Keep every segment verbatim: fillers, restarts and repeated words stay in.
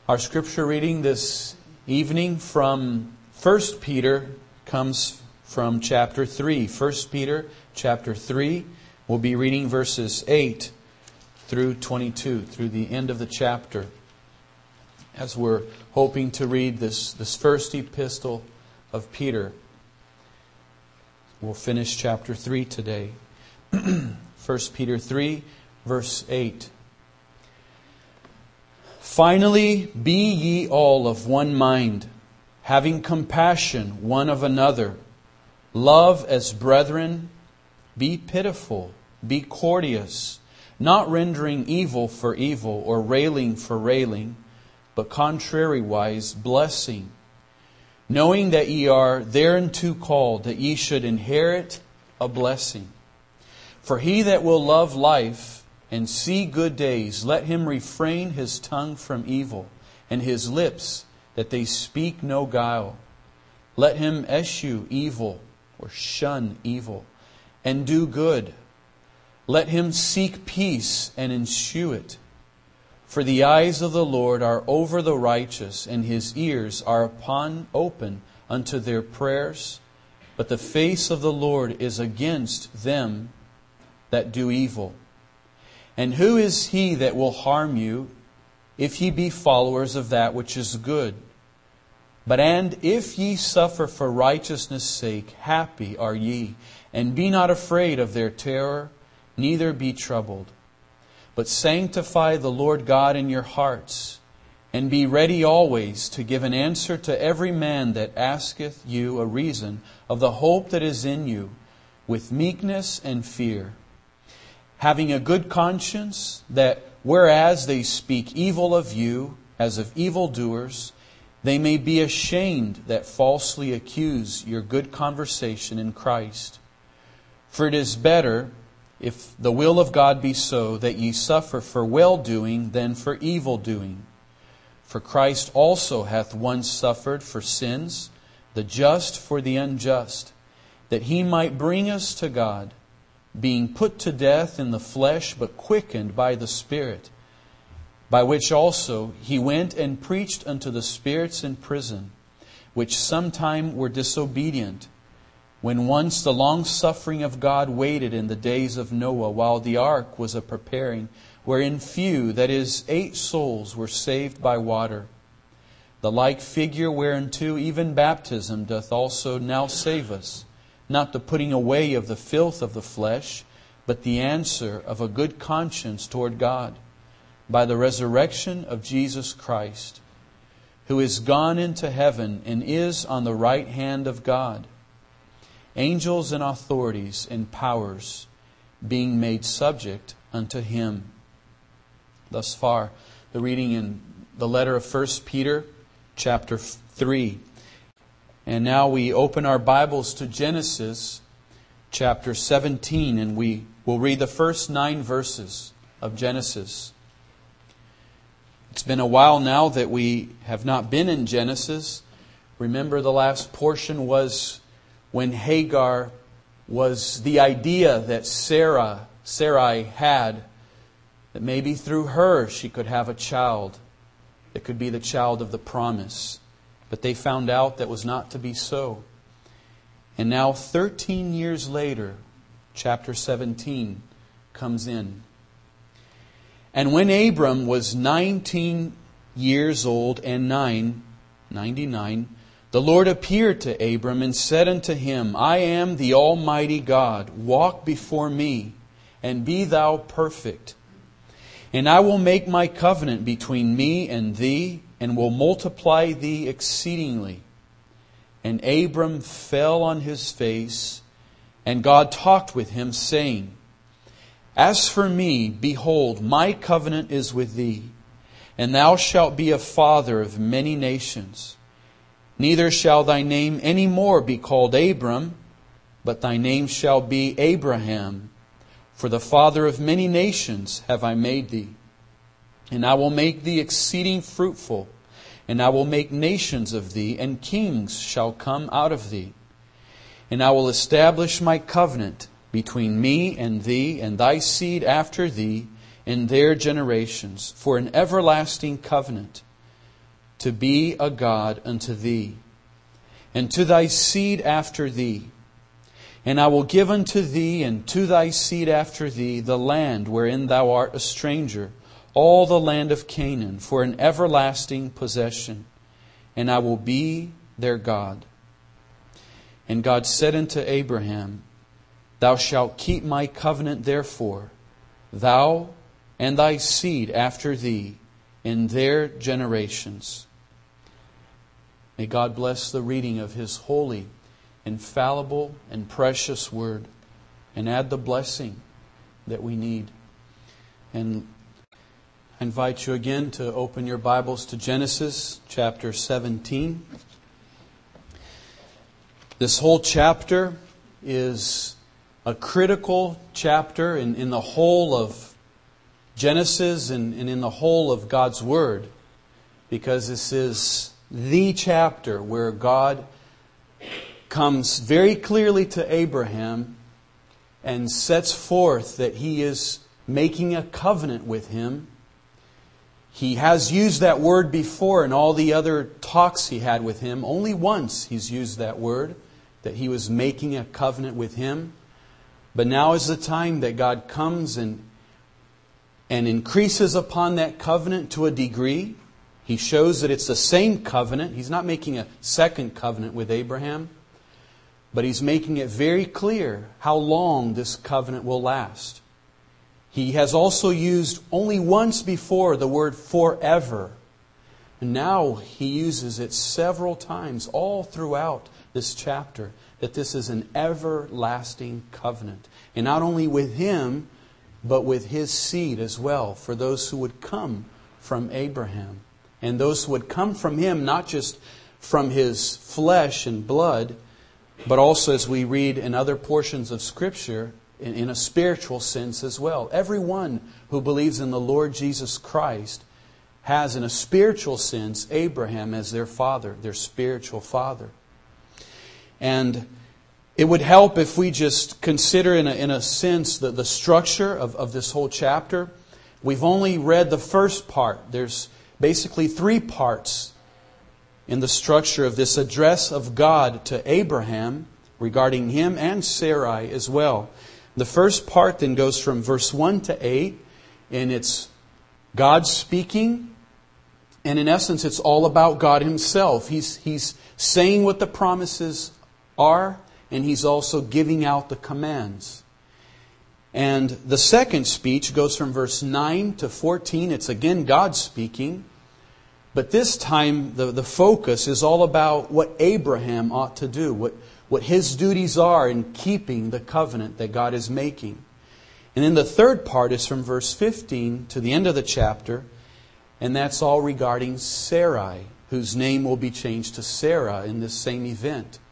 Our scripture reading this evening from First Peter comes from chapter three. First Peter chapter three. We'll be reading verses eight through twenty-two, through the end of the chapter, as we're hoping to read this, this first epistle of Peter. We'll finish chapter three today. First Peter three, verse eight. Finally, be ye all of one mind, having compassion one of another. Love as brethren, be pitiful, be courteous, not rendering evil for evil or railing for railing, but contrariwise blessing, knowing that ye are thereunto called, that ye should inherit a blessing. For he that will love life and see good days, let him refrain his tongue from evil, and his lips, that they speak no guile. Let him eschew evil, or shun evil, and do good. Let him seek peace, and ensue it. For the eyes of the Lord are over the righteous, and His ears are upon open unto their prayers. But the face of the Lord is against them that do evil. And who is he that will harm you, if ye be followers of that which is good? But and if ye suffer for righteousness' sake, happy are ye, and be not afraid of their terror, neither be troubled. But sanctify the Lord God in your hearts, and be ready always to give an answer to every man that asketh you a reason of the hope that is in you, with meekness and fear, having a good conscience, that whereas they speak evil of you as of evildoers, they may be ashamed that falsely accuse your good conversation in Christ. For it is better, if the will of God be so, that ye suffer for well-doing than for evil-doing. For Christ also hath once suffered for sins, the just for the unjust, that He might bring us to God, being put to death in the flesh, but quickened by the Spirit, by which also He went and preached unto the spirits in prison, which sometime were disobedient, when once the long-suffering of God waited in the days of Noah, while the ark was a preparing, wherein few, that is, eight souls, were saved by water. The like figure whereunto even baptism doth also now save us, not the putting away of the filth of the flesh, but the answer of a good conscience toward God, by the resurrection of Jesus Christ, who is gone into heaven and is on the right hand of God, angels and authorities and powers being made subject unto Him. Thus far, the reading in the letter of First Peter, chapter three. And now we open our Bibles to Genesis chapter seventeen, and we will read the first nine verses of Genesis. It's been a while now that we have not been in Genesis. Remember, the last portion was when Hagar was the idea that Sarah, Sarai had, that maybe through her she could have a child that could be the child of the promise. But they found out that was not to be so. And now thirteen years later, chapter seventeen comes in. And when Abram was nineteen years old and nine, ninety-nine, the Lord appeared to Abram and said unto him, I am the Almighty God. Walk before me, and be thou perfect. And I will make my covenant between me and thee, and will multiply thee exceedingly. And Abram fell on his face, and God talked with him, saying, As for me, behold, my covenant is with thee, and thou shalt be a father of many nations. Neither shall thy name any more be called Abram, but thy name shall be Abraham. For the father of many nations have I made thee. And I will make thee exceeding fruitful, and I will make nations of thee, and kings shall come out of thee. And I will establish my covenant between me and thee, and thy seed after thee, in their generations, for an everlasting covenant, to be a God unto thee, and to thy seed after thee. And I will give unto thee and to thy seed after thee the land wherein thou art a stranger, all the land of Canaan, for an everlasting possession. And I will be their God. And God said unto Abraham, Thou shalt keep my covenant therefore, thou and thy seed after thee in their generations. May God bless the reading of His holy, infallible, and precious Word, and add the blessing that we need. And I invite you again to open your Bibles to Genesis chapter seventeen. This whole chapter is a critical chapter in, in the whole of Genesis and, and in the whole of God's Word, because this is the chapter where God comes very clearly to Abraham and sets forth that He is making a covenant with him. He has used that word before in all the other talks He had with him. Only once He's used that word, that He was making a covenant with him. But now is the time that God comes and, and increases upon that covenant to a degree. He shows that it's the same covenant. He's not making a second covenant with Abraham, but He's making it very clear how long this covenant will last. He has also used only once before the word forever. And now He uses it several times all throughout this chapter, that this is an everlasting covenant. And not only with Him, but with His seed as well, for those who would come from Abraham. And those who would come from Him, not just from His flesh and blood, but also, as we read in other portions of Scripture, in, in a spiritual sense as well. Everyone who believes in the Lord Jesus Christ has, in a spiritual sense, Abraham as their father, their spiritual father. And it would help if we just consider in a, in a sense the, the structure of, of this whole chapter. We've only read the first part. There's basically three parts in the structure of this address of God to Abraham regarding him and Sarai as well. The first part then goes from verse one to eight, and it's God speaking. And in essence, it's all about God Himself. He's, he's saying what the promises are, and He's also giving out the commands. And the second speech goes from verse nine to fourteen. It's again God speaking. But this time the, the focus is all about what Abraham ought to do, what, what his duties are in keeping the covenant that God is making. And then the third part is from verse fifteen to the end of the chapter, and that's all regarding Sarai, whose name will be changed to Sarah in this same event.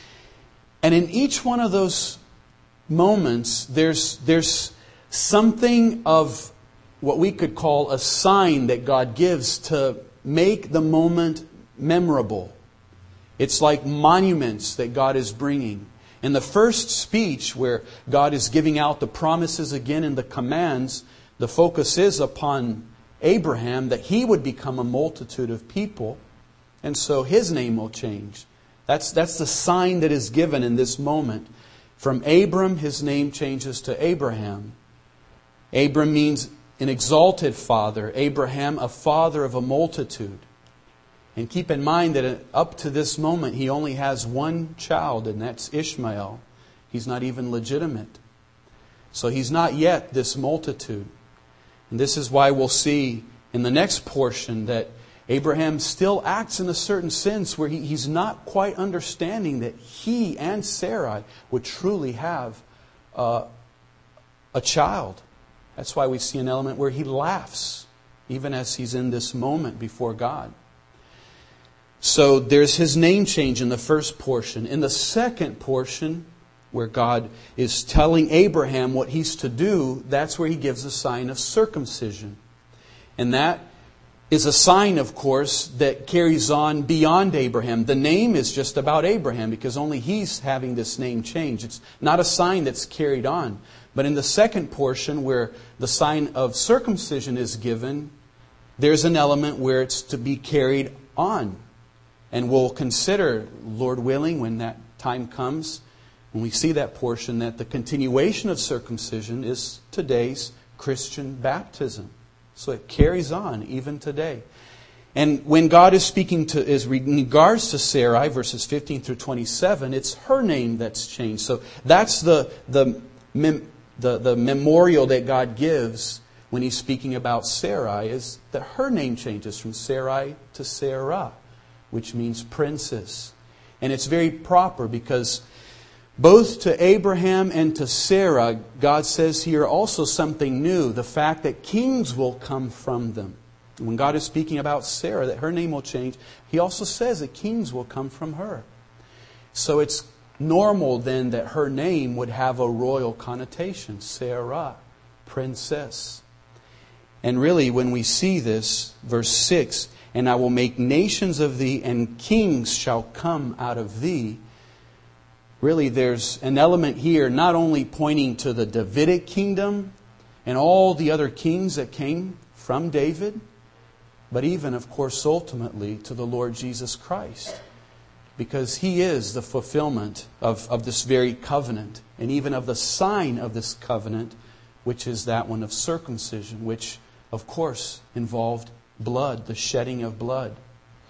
And in each one of those moments, there's, there's something of what we could call a sign that God gives to make the moment memorable. It's like monuments that God is bringing. In the first speech, where God is giving out the promises again and the commands, the focus is upon Abraham, that he would become a multitude of people, and so his name will change. That's, that's the sign that is given in this moment. From Abram, his name changes to Abraham. Abram means an exalted father. Abraham, a father of a multitude. And keep in mind that up to this moment, he only has one child, and that's Ishmael. He's not even legitimate. So he's not yet this multitude. And this is why we'll see in the next portion that Abraham still acts in a certain sense where he, he's not quite understanding that he and Sarai would truly have uh, a child. That's why we see an element where he laughs, even as he's in this moment before God. So there's his name change in the first portion. In the second portion, where God is telling Abraham what he's to do, that's where He gives a sign of circumcision. And that is a sign, of course, that carries on beyond Abraham. The name is just about Abraham because only he's having this name change. It's not a sign that's carried on. But in the second portion, where the sign of circumcision is given, there's an element where it's to be carried on. And we'll consider, Lord willing, when that time comes, when we see that portion, that the continuation of circumcision is today's Christian baptism. So it carries on even today. And when God is speaking to, is in regards to Sarai, verses fifteen through twenty-seven, it's her name that's changed. So that's the the mem, the, the memorial that God gives when He's speaking about Sarai, is that her name changes from Sarai to Sarah, which means princess. And it's very proper because both to Abraham and to Sarah, God says here also something new, the fact that kings will come from them. When God is speaking about Sarah, that her name will change, He also says that kings will come from her. So it's normal then that her name would have a royal connotation, Sarah, princess. And really, when we see this, verse six, and I will make nations of thee, and kings shall come out of thee. Really, there's an element here not only pointing to the Davidic kingdom and all the other kings that came from David, but even, of course, ultimately to the Lord Jesus Christ. Because He is the fulfillment of, of this very covenant, and even of the sign of this covenant, which is that one of circumcision, which, of course, involved blood, the shedding of blood.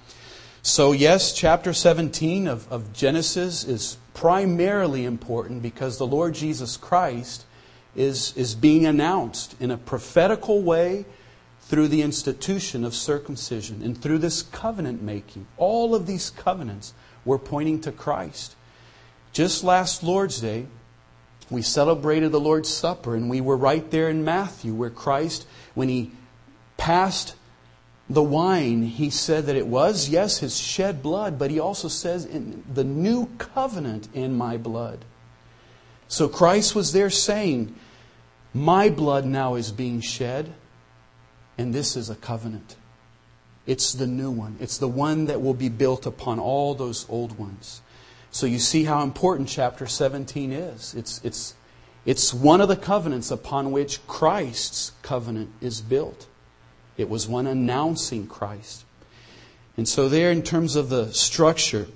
So yes, chapter seventeen of, of Genesis is primarily important because the Lord Jesus Christ is, is being announced in a prophetical way through the institution of circumcision and through this covenant making. All of these covenants were pointing to Christ. Just last Lord's Day, we celebrated the Lord's Supper, and we were right there in Matthew where Christ, when He passed the wine, He said that it was, yes, His shed blood, but He also says, in the new covenant in my blood. So Christ was there saying, my blood now is being shed, and this is a covenant. It's the new one. It's the one that will be built upon all those old ones. So you see how important chapter seventeen is. It's, it's, it's one of the covenants upon which Christ's covenant is built. It was one announcing Christ. And so there in terms of the structure.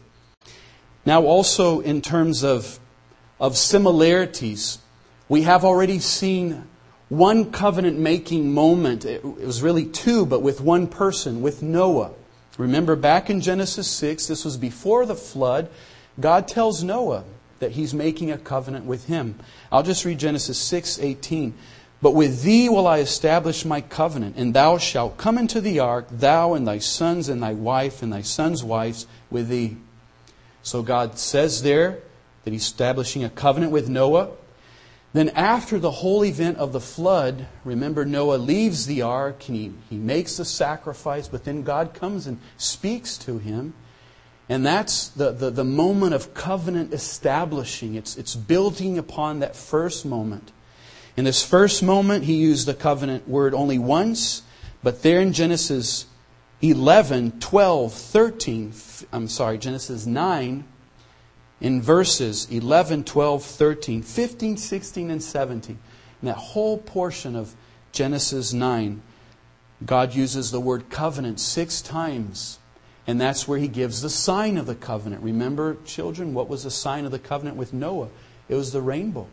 Now also in terms of, of similarities, we have already seen one covenant-making moment. It was really two, but with one person, with Noah. Remember back in Genesis six, this was before the flood. God tells Noah that He's making a covenant with him. I'll just read Genesis six eighteen. But with thee will I establish my covenant, and thou shalt come into the ark, thou and thy sons and thy wife and thy sons' wives with thee. So God says there that He's establishing a covenant with Noah. Then after the whole event of the flood, remember Noah leaves the ark and he, he makes the sacrifice, but then God comes and speaks to him. And that's the, the, the moment of covenant establishing. It's, it's building upon that first moment. In this first moment, He used the covenant word only once, but there in Genesis eleven, twelve, thirteen, I'm sorry, Genesis nine, in verses eleven, twelve, thirteen, fifteen, sixteen, and seventeen, in that whole portion of Genesis nine, God uses the word covenant six times. And that's where He gives the sign of the covenant. Remember, children, what was the sign of the covenant with Noah? It was the rainbow.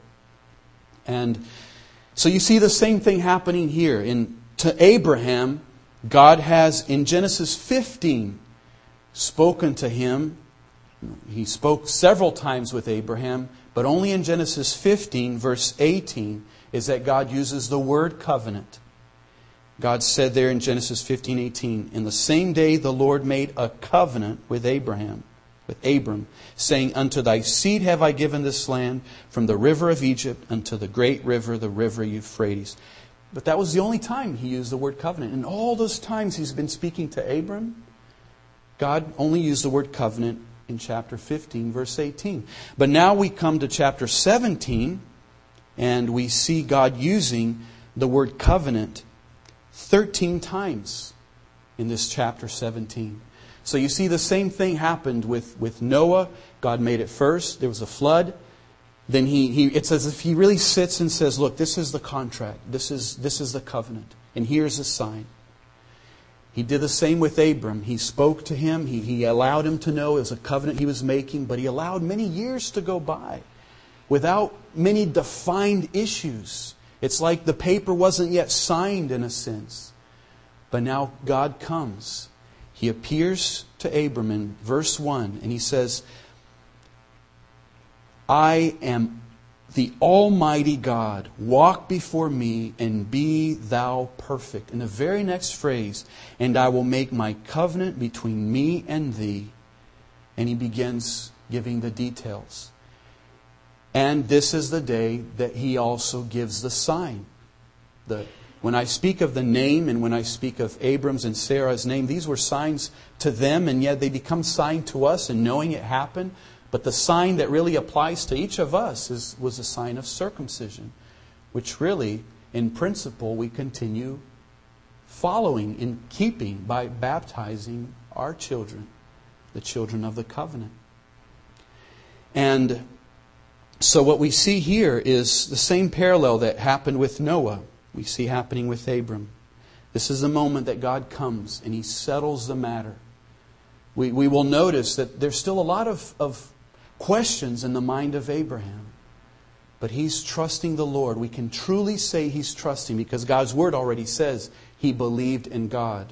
And so you see the same thing happening here. In, to Abraham, God has in Genesis fifteen spoken to him. He spoke several times with Abraham, but only in Genesis fifteen, verse eighteen, is that God uses the word covenant. God said there in Genesis fifteen eighteen, in the same day the Lord made a covenant with Abraham, with Abram, saying, unto thy seed have I given this land, from the river of Egypt unto the great river, the river Euphrates. But that was the only time He used the word covenant. And all those times He's been speaking to Abram, God only used the word covenant in chapter fifteen, verse eighteen. But now we come to chapter seventeen, and we see God using the word covenant thirteen times in this chapter seventeen. So you see the same thing happened with, with Noah. God made it first. There was a flood. Then he, he it's as if He really sits and says, look, this is the contract. This is, this is the covenant. And here's the sign. He did the same with Abram. He spoke to him. He, he allowed him to know it was a covenant he was making, but He allowed many years to go by without many defined issues. It's like the paper wasn't yet signed in a sense. But now God comes. He appears to Abram in verse one and He says, I am the Almighty God. Walk before me and be thou perfect. In the very next phrase, and I will make my covenant between me and thee. And He begins giving the details. And this is the day that He also gives the sign. The, when I speak of the name and when I speak of Abram's and Sarah's name, these were signs to them, and yet they become sign to us in knowing it happened. But the sign that really applies to each of us is, was a sign of circumcision, which really, in principle, we continue following and keeping by baptizing our children, the children of the covenant. And so what we see here is the same parallel that happened with Noah, we see happening with Abram. This is the moment that God comes and He settles the matter. We, we will notice that there's still a lot of, of questions in the mind of Abraham. But he's trusting the Lord. We can truly say he's trusting because God's Word already says he believed in God.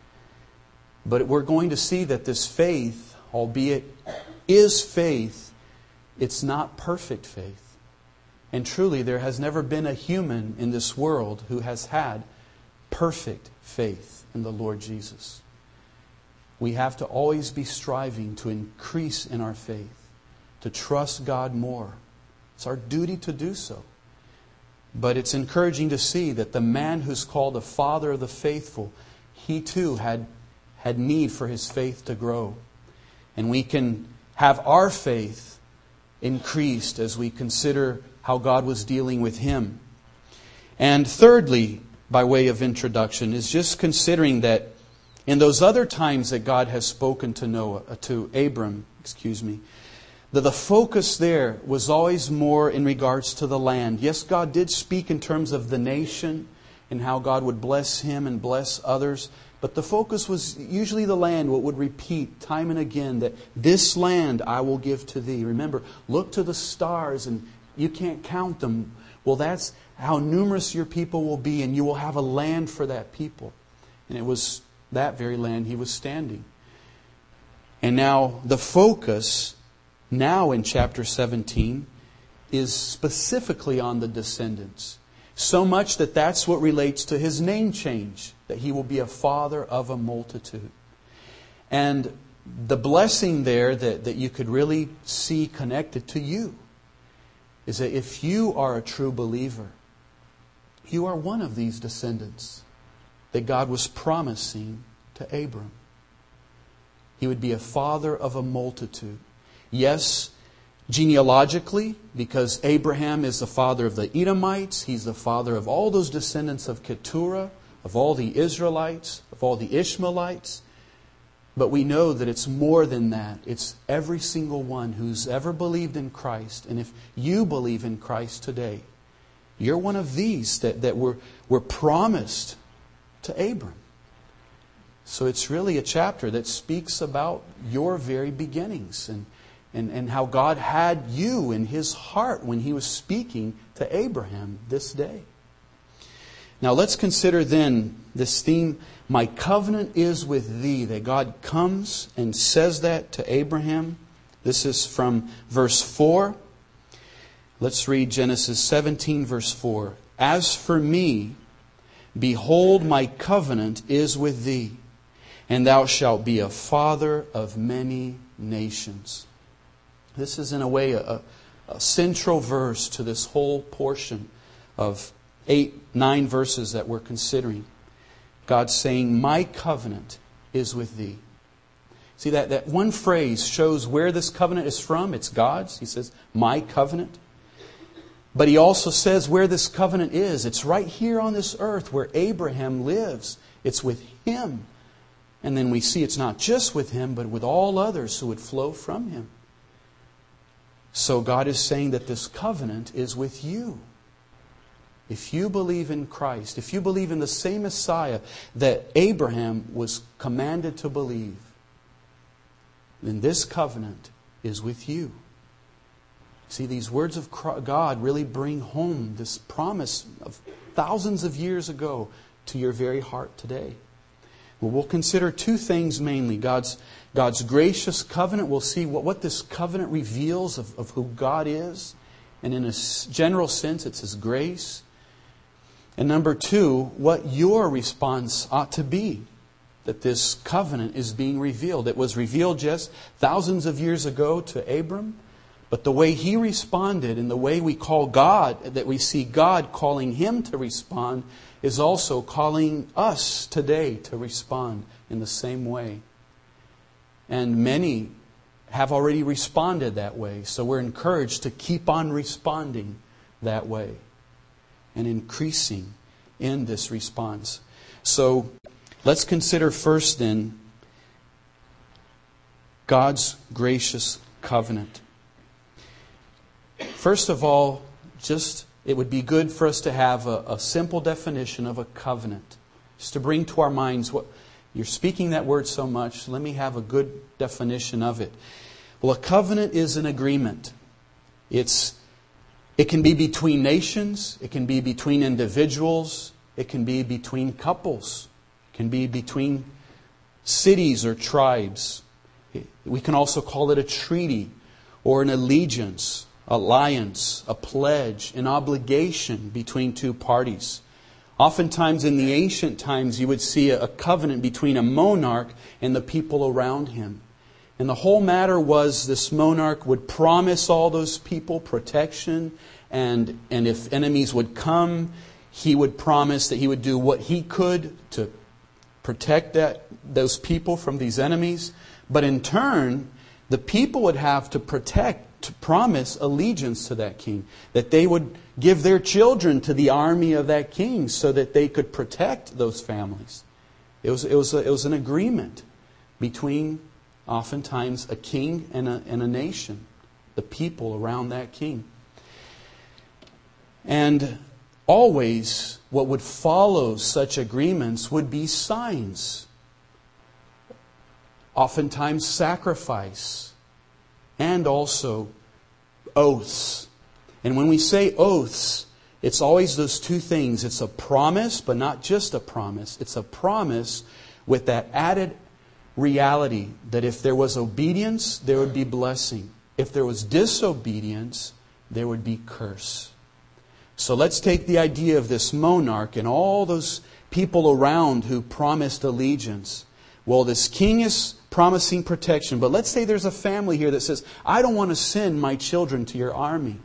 But we're going to see that this faith, albeit is faith, it's not perfect faith. And truly there has never been a human in this world who has had perfect faith in the Lord Jesus. We have to always be striving to increase in our faith, to trust God more. It's our duty to do so. But it's encouraging to see that the man who's called the father of the faithful, he too had, had need for his faith to grow. And we can have our faith increased as we consider how God was dealing with him. And thirdly, by way of introduction, is just considering that in those other times that God has spoken to Noah, to Abram, excuse me, that the focus there was always more in regards to the land. Yes, God did speak in terms of the nation and how God would bless him and bless others. But the focus was usually the land, what would repeat time and again that this land I will give to thee. Remember, look to the stars and you can't count them. Well, that's how numerous your people will be, and you will have a land for that people. And it was that very land he was standing. And now the focus now in chapter seventeen is specifically on the descendants. So much that that's what relates to his name change, that he will be a father of a multitude. And the blessing there that, that you could really see connected to you is that if you are a true believer, you are one of these descendants that God was promising to Abram. He would be a father of a multitude. Yes, genealogically, because Abraham is the father of the Edomites. He's the father of all those descendants of Keturah, of all the Israelites, of all the Ishmaelites. But we know that it's more than that. It's every single one who's ever believed in Christ. And if you believe in Christ today, you're one of these that, that were, were promised to Abram. So it's really a chapter that speaks about your very beginnings and, and, and how God had you in His heart when He was speaking to Abraham this day. Now let's consider then this theme, my covenant is with thee, that God comes and says that to Abraham. This is from verse four. Let's read Genesis seventeen, verse four. As for me, behold, my covenant is with thee, and thou shalt be a father of many nations. This is in a way a, a central verse to this whole portion of eight, nine verses that we're considering. God's saying, my covenant is with thee. See, that, that one phrase shows where this covenant is from. It's God's. He says, my covenant. But He also says where this covenant is. It's right here on this earth where Abraham lives. It's with him. And then we see it's not just with him, but with all others who would flow from him. So God is saying that this covenant is with you. if you believe in Christ, if you believe in the same Messiah that Abraham was commanded to believe, then this covenant is with you. See, these words of God really bring home this promise of thousands of years ago to your very heart today. Well, we'll consider two things mainly. God's, God's gracious covenant. We'll see what, what this covenant reveals of, of who God is. And in a general sense, it's His grace. And number two, what your response ought to be. That this covenant is being revealed. It was revealed just thousands of years ago to Abram. But the way he responded and the way we call God, that we see God calling him to respond, is also calling us today to respond in the same way. And many have already responded that way. So we're encouraged to keep on responding that way and increasing in this response. So let's consider first then God's gracious covenant. First of all, just it would be good for us to have a, a simple definition of a covenant. Just to bring to our minds what you're speaking that word so much, let me have a good definition of it. Well, a covenant is an agreement. It's it can be between nations, it can be between individuals, it can be between couples, it can be between cities or tribes. We can also call it a treaty or an allegiance, alliance, a pledge, an obligation between two parties. Oftentimes in the ancient times you would see a covenant between a monarch and the people around him. And the whole matter was this monarch would promise all those people protection, and, and if enemies would come, he would promise that he would do what he could to protect that those people from these enemies. But in turn, the people would have to protect to promise allegiance to that king, that they would give their children to the army of that king so that they could protect those families. It was, it was, a, it was an agreement between oftentimes a king and a, and a nation, the people around that king. And always what would follow such agreements would be signs. Oftentimes sacrifice. And also oaths. And when we say oaths, it's always those two things. It's a promise, but not just a promise. It's a promise with that added reality that if there was obedience, there would be blessing. If there was disobedience, there would be curse. So let's take the idea of this monarch and all those people around who promised allegiance. Well, this king is promising protection. But let's say there's a family here that says, I don't want to send my children to your army.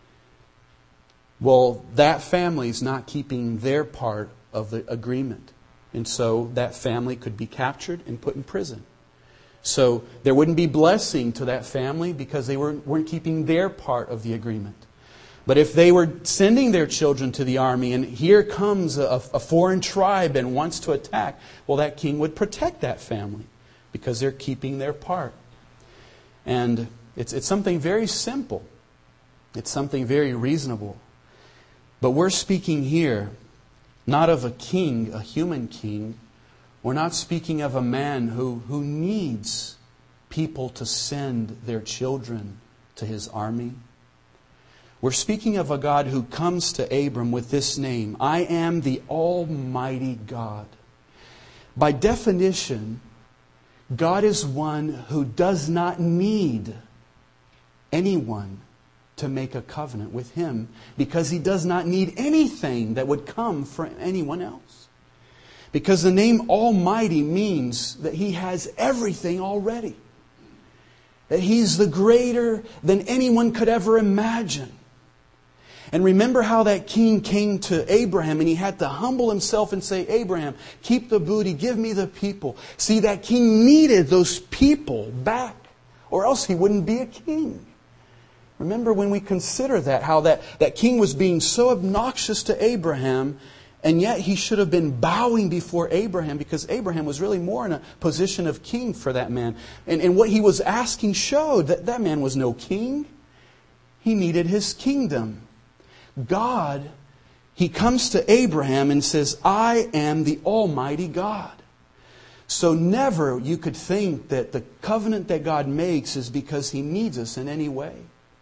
Well, that family is not keeping their part of the agreement. And so that family could be captured and put in prison. So there wouldn't be blessing to that family because they weren't, weren't keeping their part of the agreement. But if they were sending their children to the army and here comes a, a foreign tribe and wants to attack, well, that king would protect that family because they're keeping their part. And it's, it's something very simple. It's something very reasonable. But we're speaking here not of a king, a human king. We're not speaking of a man who, who needs people to send their children to his army. We're speaking of a God who comes to Abram with this name, I am the Almighty God. By definition, God is one who does not need anyone to make a covenant with Him because He does not need anything that would come from anyone else. Because the name Almighty means that He has everything already. That He's the greater than anyone could ever imagine. And remember how that king came to Abraham and he had to humble himself and say, Abraham, keep the booty, give me the people. See, that king needed those people back, or else he wouldn't be a king. Remember when we consider that, how that, that king was being so obnoxious to Abraham, and yet he should have been bowing before Abraham because Abraham was really more in a position of king for that man. And, and what he was asking showed that that man was no king. He needed his kingdom. God, He comes to Abraham and says, I am the Almighty God. So never you could think that the covenant that God makes is because He needs us in any way.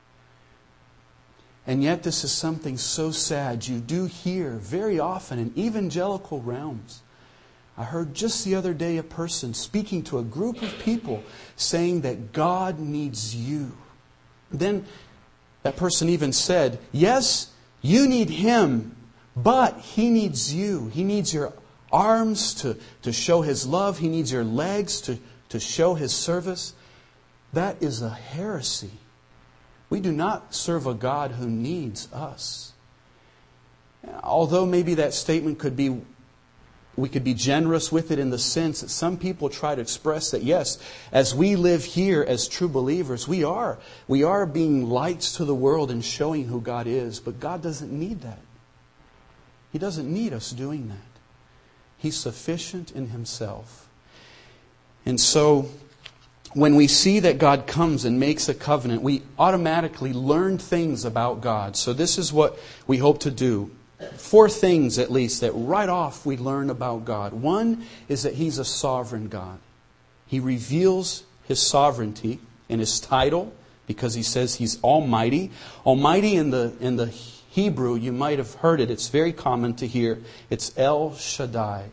And yet this is something so sad. You do hear very often in evangelical realms. I heard just the other day a person speaking to a group of people saying that God needs you. Then that person even said, yes, you need Him, but He needs you. He needs your arms to, to show His love. He needs your legs to, to show His service. That is a heresy. We do not serve a God who needs us. Although maybe that statement could be, we could be generous with it in the sense that some people try to express that, yes, as we live here as true believers, we are, we are being lights to the world and showing who God is. But God doesn't need that. He doesn't need us doing that. He's sufficient in Himself. And so, when we see that God comes and makes a covenant, we automatically learn things about God. So this is what we hope to do. Four things at least that right off we learn about God. One is that He's a sovereign God. He reveals His sovereignty in His title because He says He's Almighty. Almighty in the, in the Hebrew, you might have heard it. It's very common to hear. It's El Shaddai.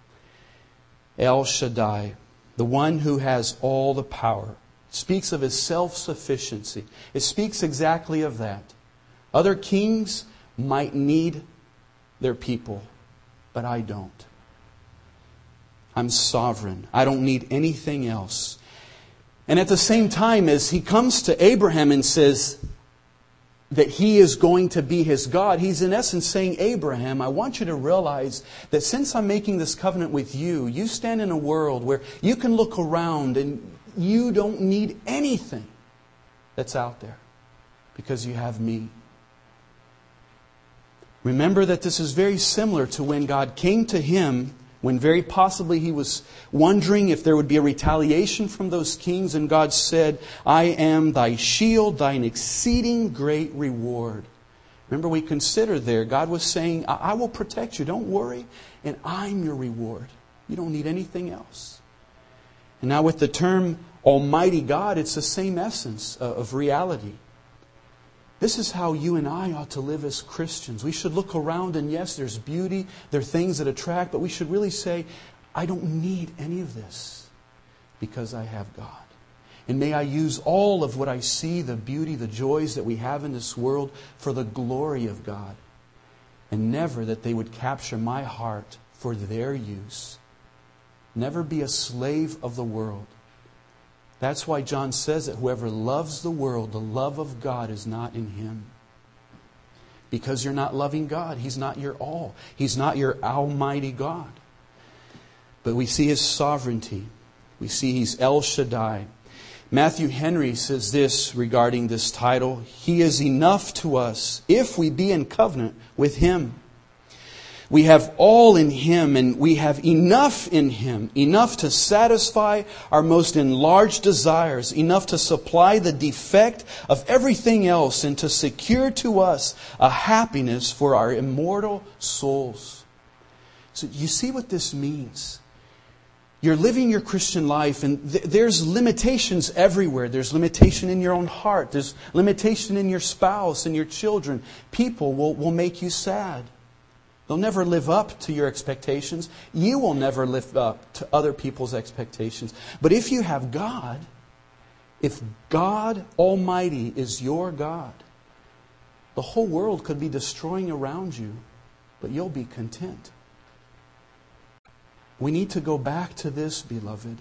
El Shaddai. The one who has all the power. It speaks of His self-sufficiency. It speaks exactly of that. Other kings might need their people, but I don't. I'm sovereign. I don't need anything else. And at the same time, as He comes to Abraham and says that He is going to be his God, He's in essence saying, Abraham, I want you to realize that since I'm making this covenant with you, you stand in a world where you can look around and you don't need anything that's out there because you have me. Remember that this is very similar to when God came to him, when very possibly he was wondering if there would be a retaliation from those kings, and God said, I am thy shield, thine exceeding great reward. Remember, we considered there, God was saying, I will protect you, don't worry, and I'm your reward. You don't need anything else. And now with the term Almighty God, it's the same essence of reality. This is how you and I ought to live as Christians. We should look around and yes, there's beauty, there are things that attract, but we should really say, I don't need any of this because I have God. And may I use all of what I see, the beauty, the joys that we have in this world for the glory of God. And never that they would capture my heart for their use. Never be a slave of the world. That's why John says that whoever loves the world, the love of God is not in him. Because you're not loving God. He's not your all. He's not your almighty God. But we see His sovereignty. We see He's El Shaddai. Matthew Henry says this regarding this title. He is enough to us if we be in covenant with Him. We have all in Him, and we have enough in Him, enough to satisfy our most enlarged desires, enough to supply the defect of everything else, and to secure to us a happiness for our immortal souls. So you see what this means? You're living your Christian life, and th- there's limitations everywhere. There's limitation in your own heart. There's limitation in your spouse and your children. People will, will make you sad. They'll never live up to your expectations. You will never live up to other people's expectations. But if you have God, if God Almighty is your God, the whole world could be destroying around you, but you'll be content. We need to go back to this, beloved.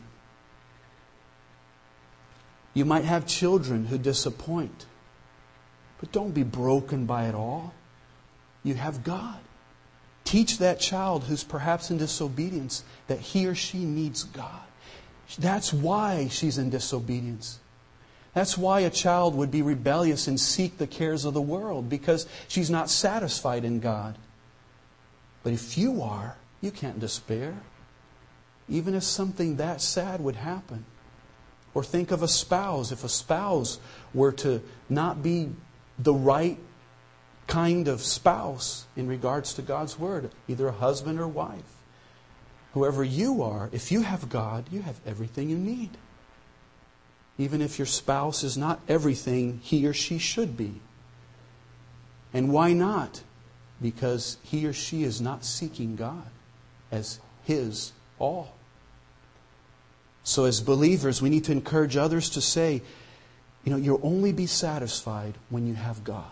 You might have children who disappoint, but don't be broken by it all. You have God. Teach that child who's perhaps in disobedience that he or she needs God. That's why she's in disobedience. That's why a child would be rebellious and seek the cares of the world, because she's not satisfied in God. But if you are, you can't despair. Even if something that sad would happen. Or think of a spouse. If a spouse were to not be the right kind of spouse in regards to God's Word, either a husband or wife. Whoever you are, if you have God, you have everything you need. Even if your spouse is not everything he or she should be. And why not? Because he or she is not seeking God as his all. So as believers, we need to encourage others to say, you know, you'll only be satisfied when you have God.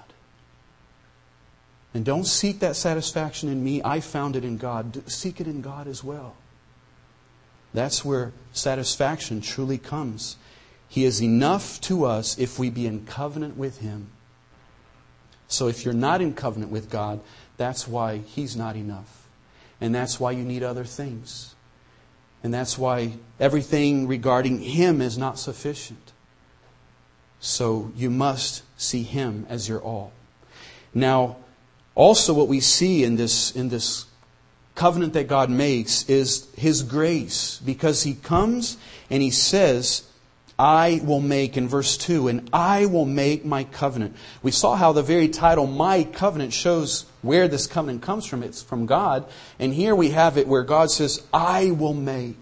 And don't seek that satisfaction in me. I found it in God. Seek it in God as well. That's where satisfaction truly comes. He is enough to us if we be in covenant with Him. So if you're not in covenant with God, that's why He's not enough. And that's why you need other things. And that's why everything regarding Him is not sufficient. So you must see Him as your all. Now, also what we see in this, in this covenant that God makes is His grace. Because He comes and He says, I will make, in verse two, and I will make my covenant. We saw how the very title, My Covenant, shows where this covenant comes from. It's from God. And here we have it where God says, I will make.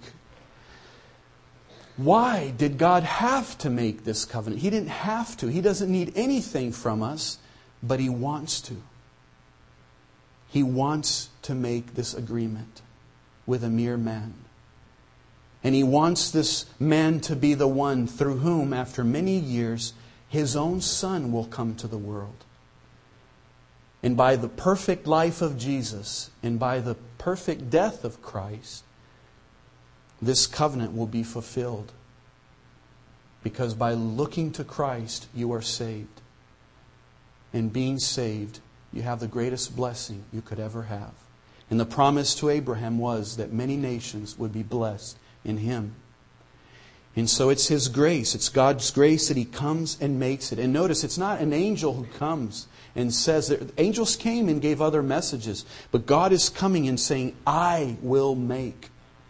Why did God have to make this covenant? He didn't have to. He doesn't need anything from us, but He wants to. He wants to make this agreement with a mere man. And He wants this man to be the one through whom, after many years, His own Son will come to the world. And by the perfect life of Jesus and by the perfect death of Christ, this covenant will be fulfilled. Because by looking to Christ, you are saved. And being saved, you have the greatest blessing you could ever have. And the promise to Abraham was that many nations would be blessed in him. And so it's His grace. It's God's grace that He comes and makes it. And notice, it's not an angel who comes and says that. Angels came and gave other messages. But God is coming and saying, I will make.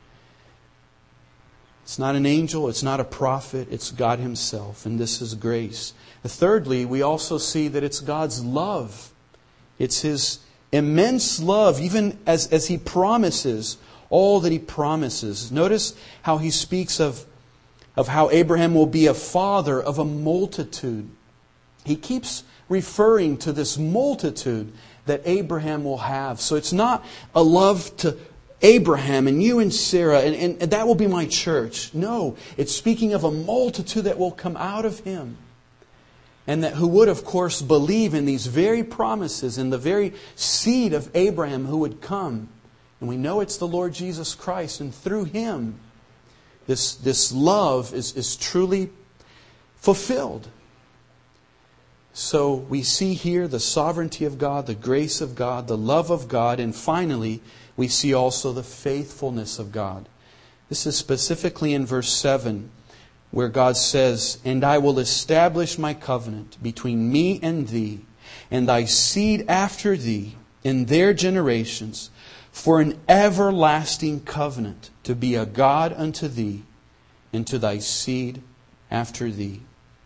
It's not an angel. It's not a prophet. It's God Himself. And this is grace. Thirdly, we also see that it's God's love. It's His immense love, even as, as He promises all that He promises. Notice how He speaks of, of how Abraham will be a father of a multitude. He keeps referring to this multitude that Abraham will have. So it's not a love to Abraham and you and Sarah and, and, and that will be my church. No, it's speaking of a multitude that will come out of him. And that who would, of course, believe in these very promises and the very seed of Abraham who would come. And we know it's the Lord Jesus Christ. And through Him, this, this love is, is truly fulfilled. So we see here the sovereignty of God, the grace of God, the love of God. And finally, we see also the faithfulness of God. This is specifically in verse seven, where God says, And I will establish my covenant between me and thee, and thy seed after thee, in their generations, for an everlasting covenant, to be a God unto thee, and to thy seed after thee.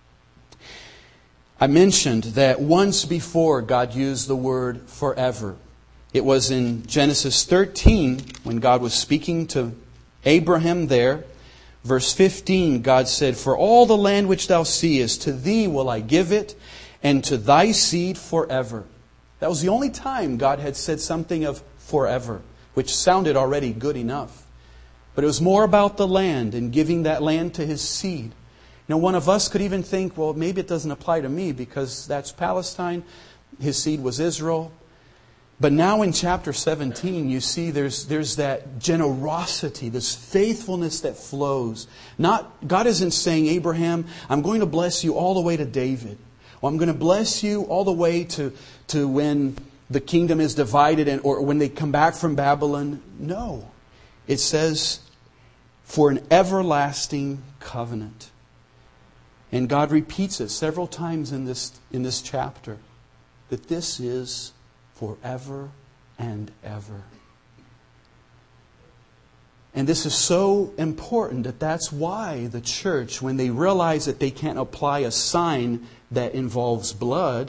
I mentioned that once before God used the word forever. It was in Genesis thirteen, when God was speaking to Abraham there. Verse fifteen, God said, For all the land which thou seest, to thee will I give it, and to thy seed forever. That was the only time God had said something of forever, which sounded already good enough. But it was more about the land and giving that land to His seed. Now, one of us could even think, well, maybe it doesn't apply to me because that's Palestine. His seed was Israel. But now in chapter seventeen, you see there's there's that generosity, this faithfulness that flows. Not God isn't saying, Abraham, I'm going to bless you all the way to David. Or I'm going to bless you all the way to, to when the kingdom is divided and or when they come back from Babylon. No. It says, for an everlasting covenant. And God repeats it several times in this in this chapter. That this is forever and ever. And this is so important that that's why the church, when they realize that they can't apply a sign that involves blood,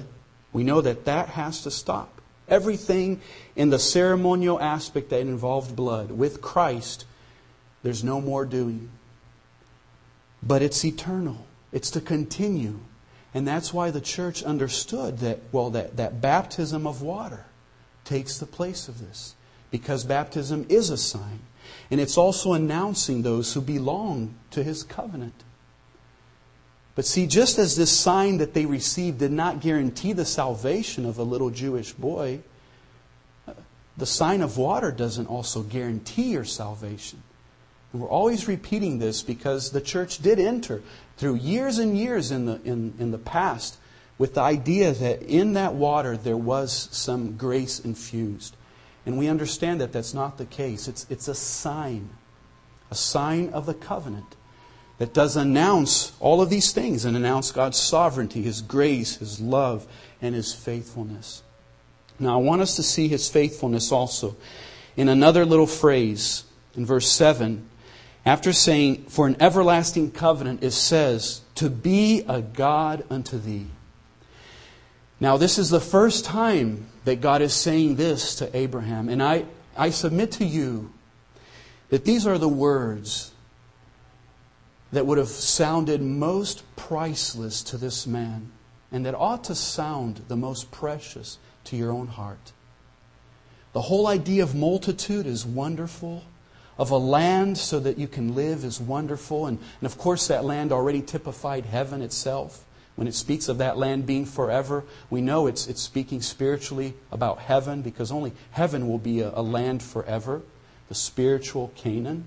We know that that has to stop. Everything in the ceremonial aspect that involved blood, with Christ, there's no more doing. But it's eternal. It's to continue. And that's why the church understood that, well, that, that baptism of water takes the place of this. Because baptism is a sign. And it's also announcing those who belong to His covenant. But see, just as this sign that they received did not guarantee the salvation of a little Jewish boy, the sign of water doesn't also guarantee your salvation. And we're always repeating this because the church did enter through years and years in the in, in the past with the idea that in that water there was some grace infused. And we understand that that's not the case. It's, it's a sign, a sign of the covenant that does announce all of these things and announce God's sovereignty, His grace, His love, and His faithfulness. Now I want us to see His faithfulness also in another little phrase in verse seven. After saying, for an everlasting covenant, it says, to be a God unto thee. Now this is the first time that God is saying this to Abraham. And I, I submit to you that these are the words that would have sounded most priceless to this man, and that ought to sound the most precious to your own heart. The whole idea of multitude is wonderful. Of a land so that you can live is wonderful. And, and of course that land already typified heaven itself. When it speaks of that land being forever, we know it's, it's speaking spiritually about heaven, because only heaven will be a, a land forever, the spiritual Canaan.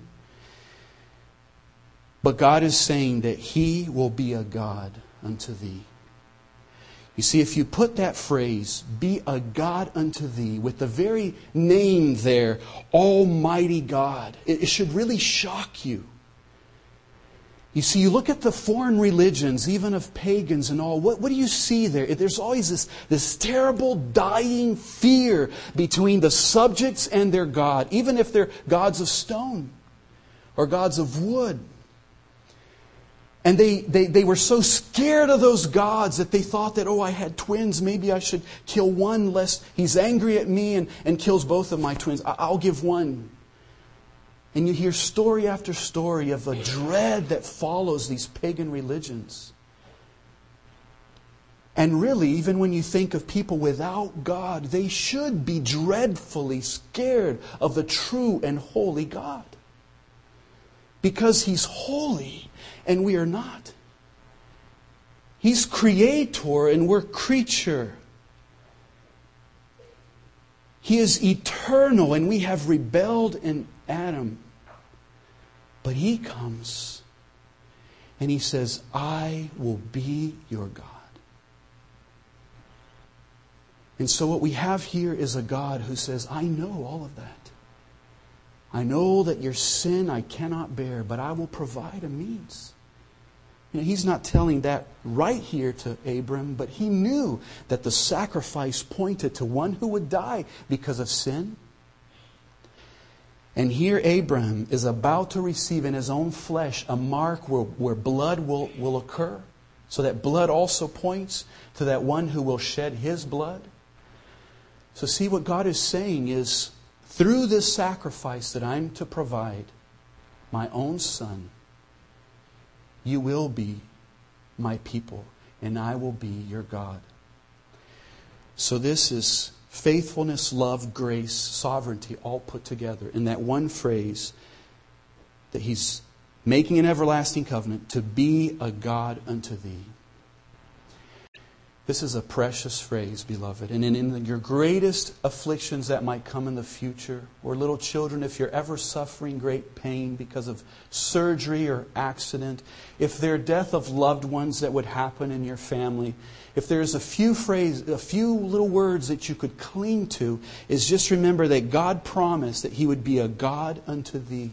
But God is saying that He will be a God unto thee. You see, if you put that phrase, be a God unto thee, with the very name there, Almighty God, it, it should really shock you. You see, you look at the foreign religions, even of pagans and all, what, what do you see there? There's always this, this terrible dying fear between the subjects and their God, even if they're gods of stone or gods of wood. And they, they, they were so scared of those gods that they thought that, oh, I had twins, maybe I should kill one lest he's angry at me and, and kills both of my twins. I'll give one. And you hear story after story of the dread that follows these pagan religions. And really, even when you think of people without God, they should be dreadfully scared of the true and holy God. Because He's holy and we are not. He's creator and we're creature. He is eternal and we have rebelled in Adam. But He comes and He says, I will be your God. And so what we have here is a God who says, I know all of that. I know that your sin I cannot bear, but I will provide a means. You know, He's not telling that right here to Abram, but He knew that the sacrifice pointed to one who would die because of sin. And here Abraham is about to receive in his own flesh a mark where, where blood will, will occur. So that blood also points to that one who will shed his blood. So see, what God is saying is, through this sacrifice that I'm to provide, my own Son, you will be my people, and I will be your God. So this is faithfulness, love, grace, sovereignty, all put together in that one phrase that He's making an everlasting covenant, to be a God unto thee. This is a precious phrase, beloved. And in, in your greatest afflictions that might come in the future, or little children, if you're ever suffering great pain because of surgery or accident, if there are death of loved ones that would happen in your family, if there's a few phrase, a few little words that you could cling to, is just remember that God promised that He would be a God unto thee.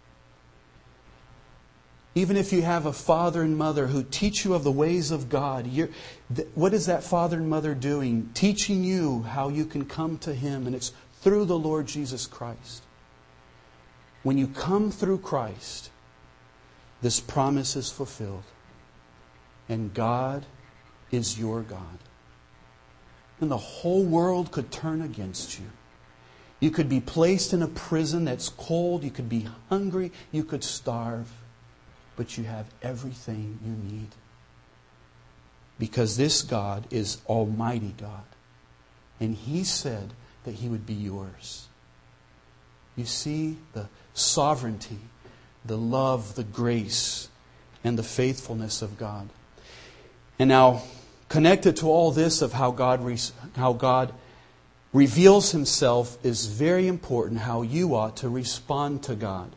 Even if you have a father and mother who teach you of the ways of God, you're, th- what is that father and mother doing? Teaching you how you can come to Him, and it's through the Lord Jesus Christ. When you come through Christ, this promise is fulfilled. And God is your God. and the whole world could turn against you. You could be placed in a prison that's cold. You could be hungry. You could starve. But you have everything you need. Because this God is Almighty God. And He said that He would be yours. You see the sovereignty, the love, the grace, and the faithfulness of God. And now, connected to all this of how God, how God reveals Himself is very important how you ought to respond to God.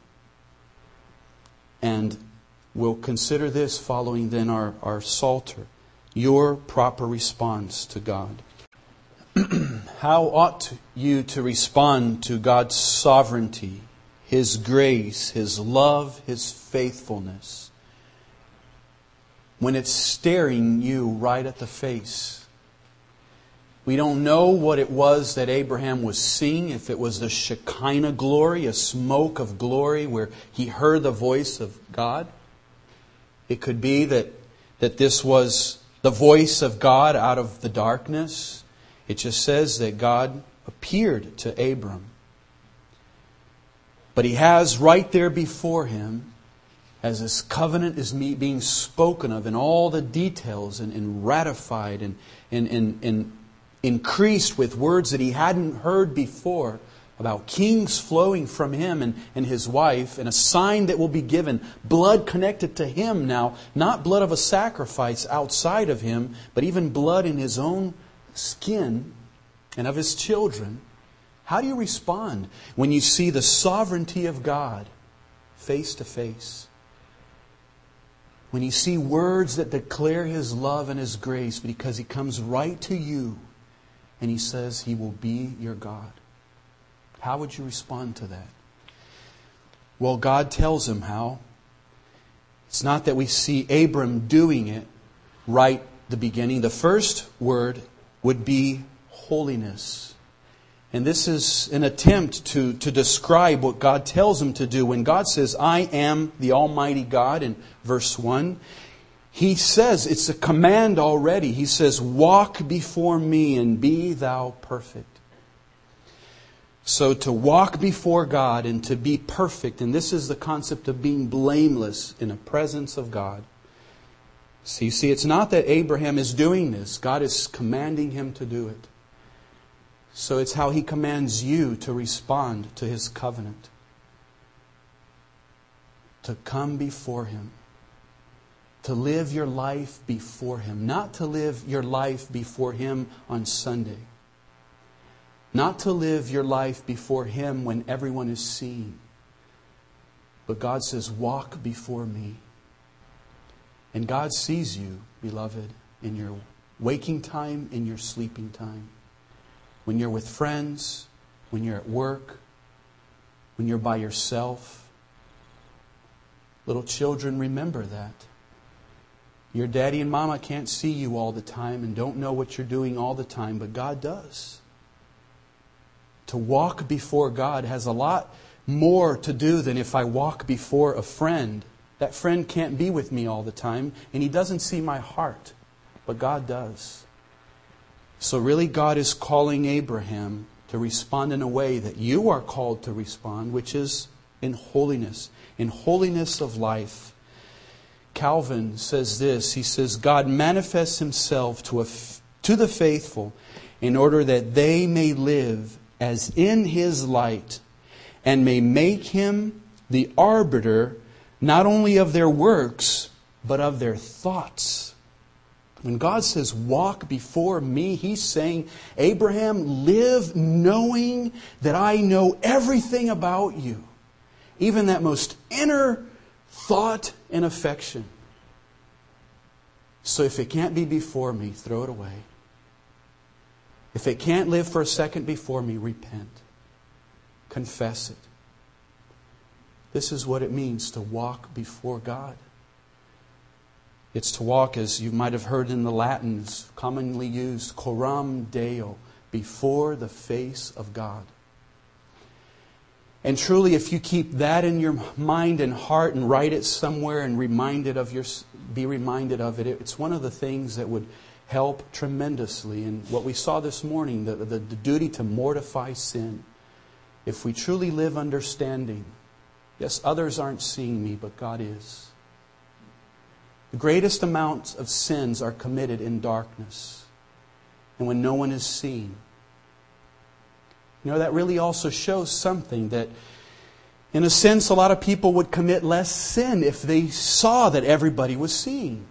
And we'll consider this following then our, our Psalter. Your proper response to God. How ought you to respond to God's sovereignty, His grace, His love, His faithfulness, when it's staring you right at the face? We don't know what it was that Abraham was seeing, if it was the Shekinah glory, a smoke of glory where he heard the voice of God. It could be that, that this was the voice of God out of the darkness. It just says that God appeared to Abram. But He has right there before him, as this covenant is being spoken of in all the details and, and ratified and, and, and, and increased with words that he hadn't heard before, about kings flowing from him and, and his wife, and a sign that will be given, blood connected to him now, not blood of a sacrifice outside of him, but even blood in his own skin and of his children. How do you respond when you see the sovereignty of God face to face? When you see words that declare His love and His grace, because He comes right to you and He says He will be your God. How would you respond to that? Well, God tells him how. It's not that we see Abram doing it right at the beginning. The first word would be holiness. And this is an attempt to, to describe what God tells him to do. When God says, I am the Almighty God, in verse one, He says, it's a command already. He says, walk before me and be thou perfect. So to walk before God and to be perfect, and this is the concept of being blameless in the presence of God. So you see, it's not that Abraham is doing this. God is commanding him to do it. So it's how He commands you to respond to His covenant. To come before Him. To live your life before Him. Not to live your life before Him on Sunday. Not to live your life before Him when everyone is seeing. But God says, walk before me. And God sees you, beloved, in your waking time, in your sleeping time. When you're with friends, when you're at work, when you're by yourself. Little children, remember that. Your daddy and mama can't see you all the time and don't know what you're doing all the time, but God does. To walk before God has a lot more to do than if I walk before a friend. That friend can't be with me all the time, and he doesn't see my heart, but God does. So really God is calling Abraham to respond in a way that you are called to respond, which is in holiness, in holiness of life. Calvin says this, he says, God manifests Himself to, a, to the faithful in order that they may live as in His light, and may make Him the arbiter not only of their works, but of their thoughts. When God says, walk before me, He's saying, Abraham, live knowing that I know everything about you. Even that most inner thought and affection. So if it can't be before me, throw it away. If it can't live for a second before me, repent. Confess it. This is what it means to walk before God. It's to walk, as you might have heard in the Latins, commonly used, coram Deo, before the face of God. And truly, if you keep that in your mind and heart and write it somewhere and reminded of your, be reminded of it, it's one of the things that would help tremendously in what we saw this morning, the, the, the duty to mortify sin. If we truly live understanding, yes, others aren't seeing me, but God is. The greatest amounts of sins are committed in darkness and when no one is seen. You know, that really also shows something, that in a sense, a lot of people would commit less sin if they saw that everybody was seeing.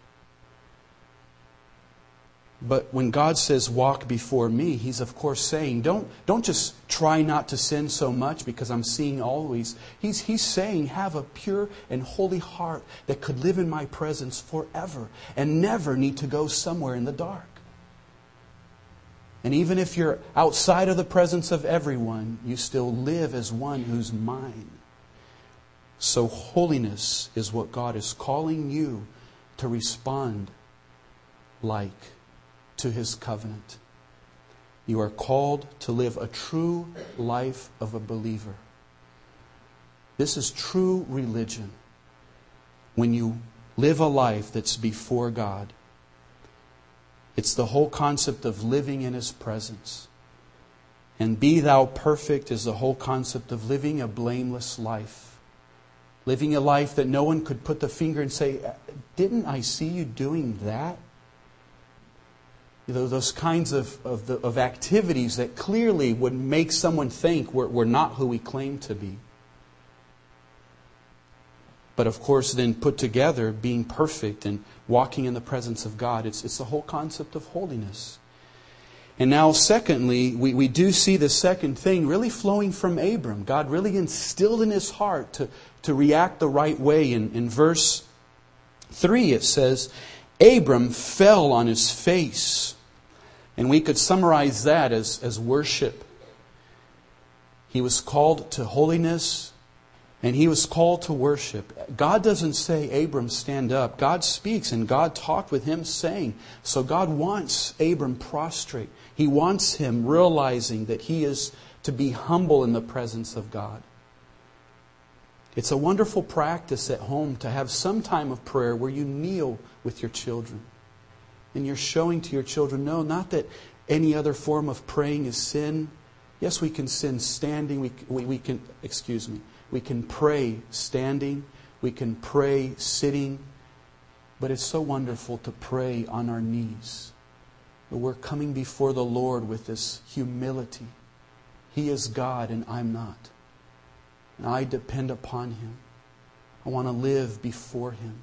But when God says, walk before me, He's of course saying, don't, don't just try not to sin so much because I'm seeing always. He's, he's saying, have a pure and holy heart that could live in my presence forever and never need to go somewhere in the dark. And even if you're outside of the presence of everyone, you still live as one who's mine. So holiness is what God is calling you to respond like to His covenant. You are called to live a true life of a believer. This is true religion. When you live a life that's before God. It's the whole concept of living in His presence. And be thou perfect is the whole concept of living a blameless life. Living a life that no one could put the finger and say, didn't I see you doing that? You know, those kinds of, of, the, of activities that clearly would make someone think we're, we're not who we claim to be. But of course, then put together, being perfect and walking in the presence of God, it's, it's the whole concept of holiness. And now, secondly, we, we do see the second thing really flowing from Abram. God really instilled in his heart to, to react the right way. In, in verse three, it says, Abram fell on his face. And we could summarize that as, as worship. He was called to holiness. And he was called to worship. God doesn't say, Abram, stand up. God speaks, and God talked with him saying. So God wants Abram prostrate. He wants him realizing that he is to be humble in the presence of God. It's a wonderful practice at home to have some time of prayer where you kneel with your children. And you're showing to your children, no, not that any other form of praying is sin. Yes, we can sin standing. We, we, we can, excuse me. We can pray standing. We can pray sitting. But it's so wonderful to pray on our knees. We're coming before the Lord with this humility. He is God and I'm not. And I depend upon Him. I want to live before Him.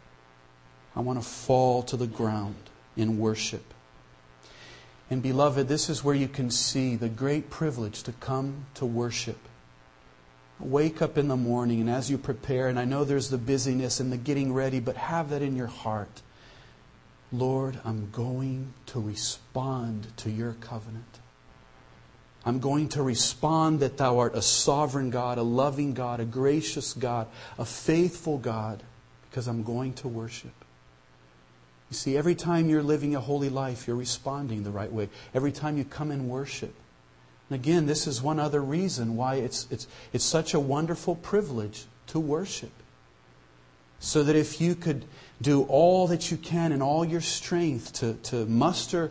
I want to fall to the ground in worship. And beloved, this is where you can see the great privilege to come to worship. Wake up in the morning, and as you prepare, and I know there's the busyness and the getting ready, but have that in your heart. Lord, I'm going to respond to your covenant. I'm going to respond that Thou art a sovereign God, a loving God, a gracious God, a faithful God, because I'm going to worship. You see, every time you're living a holy life, you're responding the right way. Every time you come in worship. And again, this is one other reason why it's, it's, it's such a wonderful privilege to worship. So that if you could do all that you can in all your strength to, to muster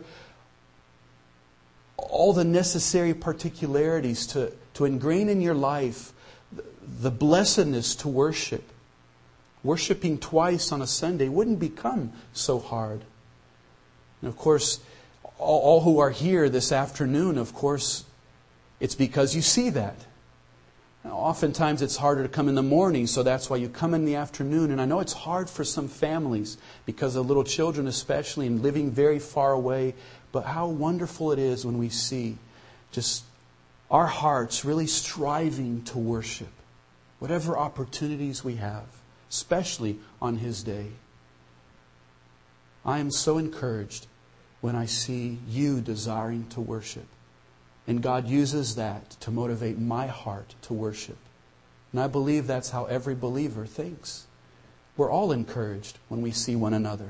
all the necessary particularities to, to ingrain in your life the blessedness to worship. Worshipping twice on a Sunday wouldn't become so hard. And of course, all, all who are here this afternoon, of course, it's because you see that. Now, oftentimes it's harder to come in the morning, so that's why you come in the afternoon. And I know it's hard for some families because of little children especially and living very far away. But how wonderful it is when we see just our hearts really striving to worship. Whatever opportunities we have, especially on His day. I am so encouraged when I see you desiring to worship. And God uses that to motivate my heart to worship. And I believe that's how every believer thinks. We're all encouraged when we see one another.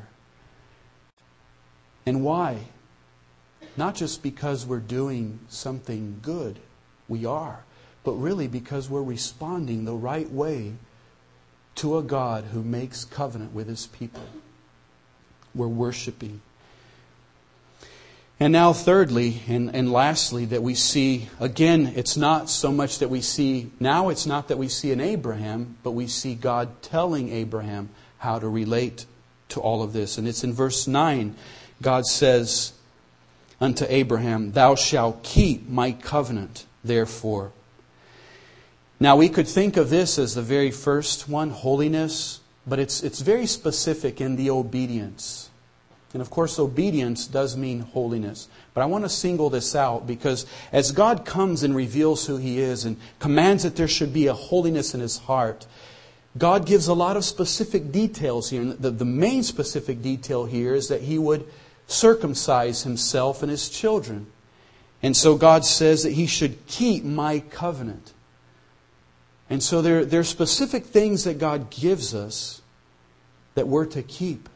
And why? Not just because we're doing something good. We are. But really because we're responding the right way to a God who makes covenant with His people. We're worshiping. And now thirdly, and, and lastly, that we see, again, it's not so much that we see, now it's not that we see in Abraham, but we see God telling Abraham how to relate to all of this. And it's in verse nine, God says unto Abraham, Thou shalt keep my covenant, therefore. Now we could think of this as the very first one, holiness, but it's it's very specific in the obedience. And of course, obedience does mean holiness. But I want to single this out because as God comes and reveals who He is and commands that there should be a holiness in His heart, God gives a lot of specific details here. And the, the main specific detail here is that He would circumcise Himself and His children. And so God says that He should keep my covenant. And so there, there are specific things that God gives us that we're to keep.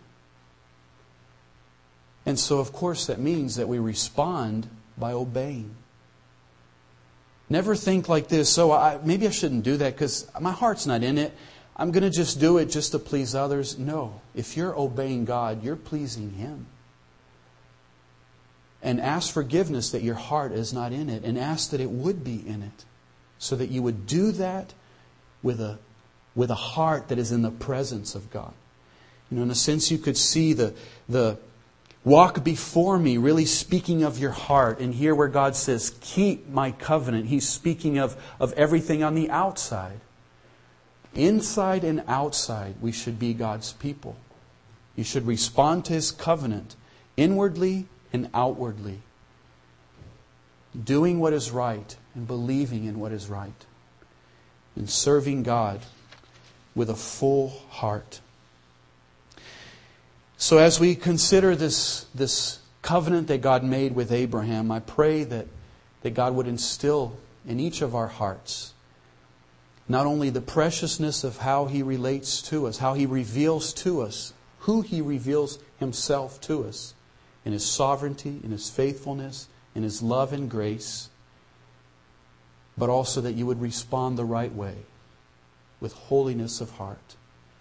And so, of course, that means that we respond by obeying. Never think like this, so I, maybe I shouldn't do that because my heart's not in it. I'm going to just do it just to please others. No. If you're obeying God, you're pleasing Him. And ask forgiveness that your heart is not in it. And ask that it would be in it. So that you would do that with a, with a heart that is in the presence of God. You know, in a sense, you could see the the... Walk before me, really speaking of your heart. And here where God says, keep my covenant, He's speaking of, of everything on the outside. Inside and outside, we should be God's people. You should respond to His covenant inwardly and outwardly. Doing what is right and believing in what is right. And serving God with a full heart. So as we consider this, this covenant that God made with Abraham, I pray that, that God would instill in each of our hearts not only the preciousness of how He relates to us, how He reveals to us, who He reveals Himself to us, in His sovereignty, in His faithfulness, in His love and grace, but also that you would respond the right way, with holiness of heart,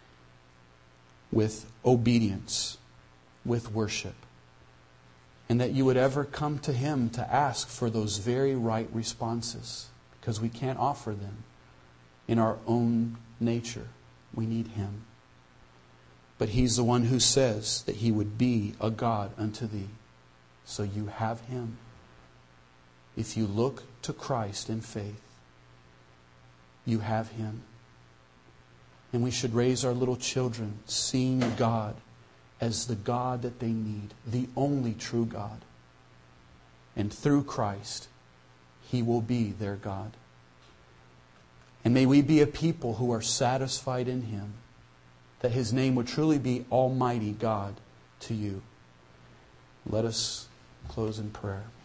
with obedience, with worship. And that you would ever come to Him to ask for those very right responses. Because we can't offer them in our own nature. We need Him. But He's the one who says that He would be a God unto thee. So you have Him. If you look to Christ in faith, you have Him. And we should raise our little children seeing God as the God that they need, the only true God. And through Christ, He will be their God. And may we be a people who are satisfied in Him, that His name would truly be Almighty God to you. Let us close in prayer.